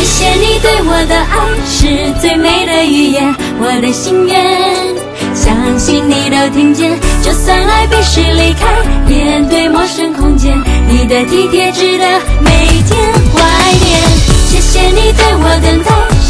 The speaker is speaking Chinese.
谢谢你对我的爱是最美的语言，我的心愿相信你都听见，就算爱必须离开，面对陌生空间，你的体贴值得每天怀念。谢谢你对我等待